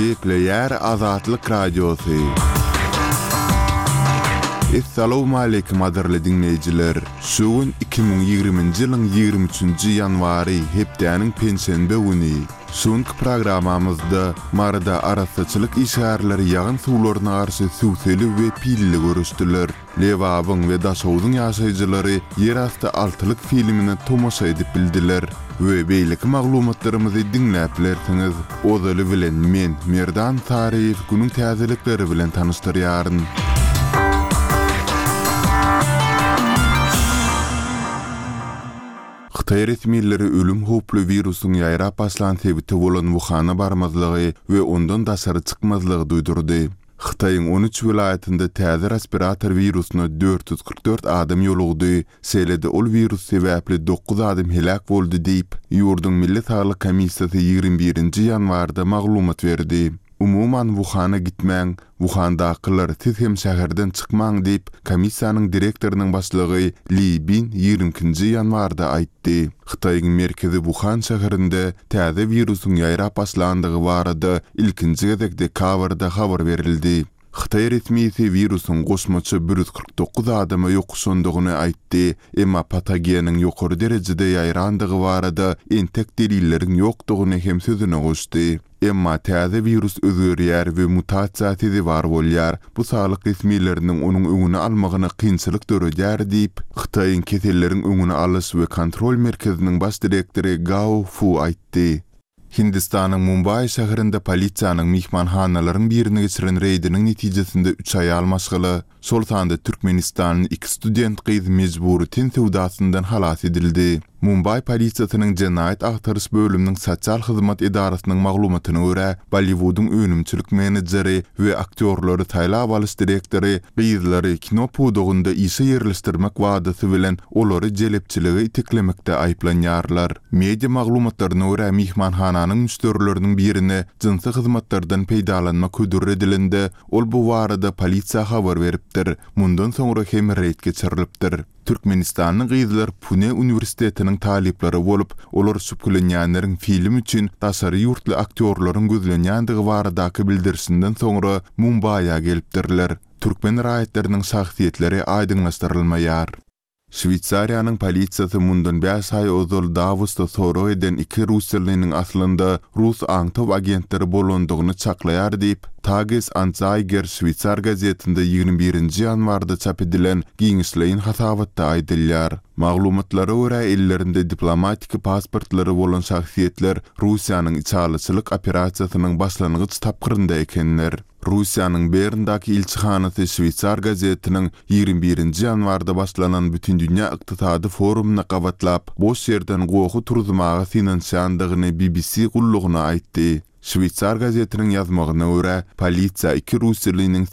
Gepleyer Azatlyk Radiosu. Assalamu alaykum aderli dinleyijiler. Şuun 2020-nji ýylyň 23-nji ýanwary hepdäniň penşenbe güni. Şuňky programamyzda marada arasaçylyk işgärleri ýagyn suwlaryna garşy suwseli we pilli görüşdiler. Lewabyň we Daşowdyň ýaşaýjylary ýerasty altylyk filmini tomaşa edip bildiler. We beýleki maglumatlarymyzy dinläp bilersiňiz. Ozaly bilen men Merdan Taryýew günüň täzelikleri bilen tanyşdyrýaryn. Xitay resmiýetleri ölüm hoply virusyň ýaýrap başlan sebäbi bolan Wuhan'a barmazlygy we ondan daşary çykmazlygy duýdurdy. Xitaýyň 13 vilayetinde täze respirator virusyna 444 adam ýolugdy. Selede ol virus sebäpli 9 adam helak boldy diýip ýurdun Milli Saglyk Komissiýasy 21-nji ýanwarda maglumat berdi. Umuman Wuhan'a gitmäň, Wuhan'dakylar siz hem şäherden çykmaň diýip komissiýanyň direktorynyň başlygy Li Bin 20-nji ýanwarda aýtdy. Xitaýyň merkezi Wuhan şäherinde täze virusyň ýaýrap başlandygy barada ilkinji gezekde kabarda habar berildi. Xitay resmiýeti virusyň goşmaçy 149 adama ýokuşandygyny aýtdy, emma patogeniň ýokary derejede ýaýrandygy barada entek delilleriň ýokdugyny hem sözüne goşdy. Emma täze virus özgörýär we mutasiýasy bar bolýar. Bu saglyk resmiýetleriniň onuň öňüne almagyna kynçylyk döredýär diýip Xitaýyň keselleriň öňüne alyş we kontrol merkeziniň baş direktori Gao Fu aýtdy. Hindistanyň Mumbai şäherinde polisiýanyň mihmanhanalaryň birini geçiren reýdiniň netijesinde 3 ay almaşgyly, şol sanda Türkmenistanyň 2 student gyz mejbury tin sewdasyndan halas edildi. Mumbai polisiýasynyň jenaýat agtaryş bölüminiň sosial hyzmat edarasynyň maglumatyna görä, Bollywood'un önümçilik menedjeri we aktyorlary taýlap alyş direktori gyzlary kino podugunda işe ýerleşdirmek wadasy bilen olary jelepçiligi itiklemekde aýplanýarlar. Media maglumatlaryna görä mihmanhananyň müşterileriniň birine jinsy hyzmatlardan peýdalanma ködür edilende, ol bu barada polisiýa habar beripdir. Mundan soňra hem reýd geçirilipdir. Türkmenistanyň gyzlar Pune Uniwersitetining talipleri bolup, olar şüphelenýänleriň film üçin daşary ýurtly aktyorlaryň gözlenýändiги baradaky bildirisinden soňra Mumbai'ya gelipdirler. Türkmen raýatlarynyň şahsiýetleri aýdynlaşdyrylmaýar. Şwitsariýanyň polisiýasy mundan 5 ay ozal Davosda soraw eden 2 russiýalynyň aslynda Rus aňtaw agentleri bolandygyny çaklaýar diýip Tages Anzeiger Şwitsar gazetinde 21-nji ýanwarda çap edilen giňişleýin hasabatda aýdylýar. Maglumatlara görä ellerinde diplomatik pasportlary bolan şahsiýetler Russiýanyň içalyçylyk operasiýasynyň başlangyç tapgyrynda ekenler. Russiýanyň Berndaky ilçihanasy Şwitsar gazetiniň 21-nji ýanwarda başlanan bütün dünýä ykdysady forumuna gabatlap, boş ýerden gowy turzmagy finansiýandygyny BBC gullugyna aýtdy. Şwitsar gazetiniň ýazmagyna görä, polisiýa 2 russiýalynyň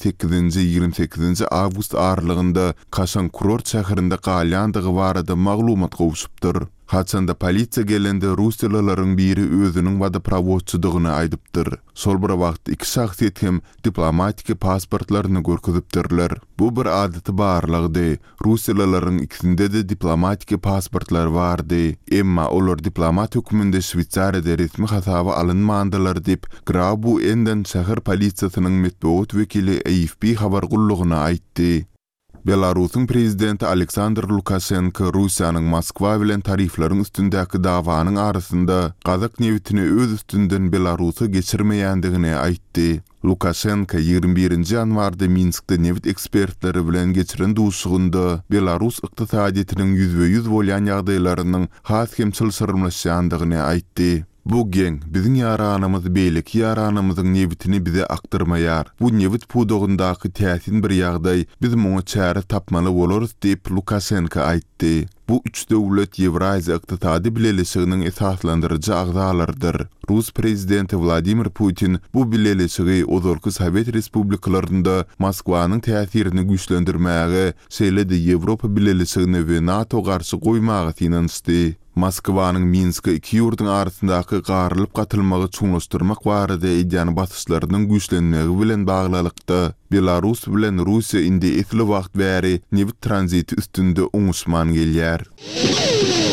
8-28 awgust aralygynda Kaşan kurort şäherinde galýandygy barada maglumat gowşupdyr. Haçanda polisiýa gelende russiýalylaryň biri özüniň wada prawodçydygyny aýdypdyr. Şol bir wagt 2 şahsiýet hem diplomatik pasportlaryny görkezipdirler. Bu bir adaty barlygy. Russiýalylaryň ikisinde de diplomatik pasportlar bardy. Emma olar diplomat höküminde Şwitsariýada resmi hasaba alynmandylar diýip Grabu enden şäher polisiýasynyň medeniýet wekili AFP habar gullugyna aýtdy. Belarusyň prezidenti Aleksandr Lukashenko Russiýanyň Moskwa bilen tariflaryň üstündäki dawanyň arasynda gazak newitini öz üstünden Belarusy geçirmeýändigini aýtdy. Lukashenko 21-nji ýanwarda Minskde newit ekspertleri bilen geçiren duşugynda Belarus ykdysadyetiniň 100% bolýan ýagdaýlarynyň has hem çylşyrmlaşýandygyny aýtdy. Bu geň biziň ýaranymyz beýleki ýaranymyzyň newitini bize aktarmaýar. Bu newit pudugundaky täsin bir ýagdaý biz muňa çäre tapmaly bolarys diýip Lukashenko aýtdy. Bu üç döwlet Ýewraziýa ykdysady bileşiginiň esaslandyrjy agzalardyr. Rus prezidenti Vladimir Putin bu bileşigi ozalky Sowet respublikalarynda Moskwanyň täsirini güýçlendirmäge, şeýle-de Ýewropa bileşigine we NATO garşy goýmagy finançdy. Moskwanyň Minsk'e 2 ýurduň arasyndaky garylyp gatylmagy çuňlaşdyrmak barada edýän basyşlarynyň güýçlenmegi bilen baglylykda Belarus bilen Russiýa indi etli wagt bäri newit tranziti üstünde oňuşman gelýär.